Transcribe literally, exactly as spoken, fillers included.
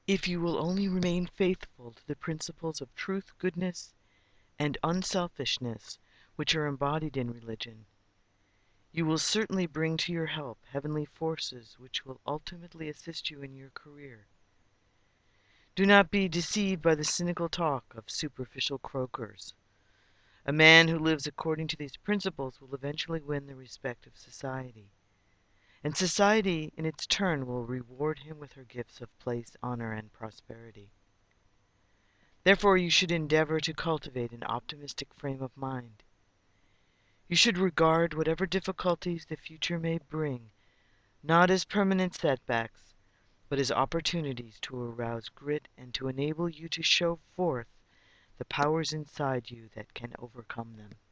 If you will only remain faithful to the principles of truth, goodness, and unselfishness which are embodied in religion, you will certainly bring to your help heavenly forces which will ultimately assist you in your career. Do not be deceived by the cynical talk of superficial croakers. A man who lives according to these principles will eventually win the respect of society, and society in its turn will reward him with her gifts of place, honor, and prosperity. Therefore you should endeavor to cultivate an optimistic frame of mind. You should regard whatever difficulties the future may bring not as permanent setbacks, but as opportunities to arouse grit and to enable you to show forth the powers inside you that can overcome them.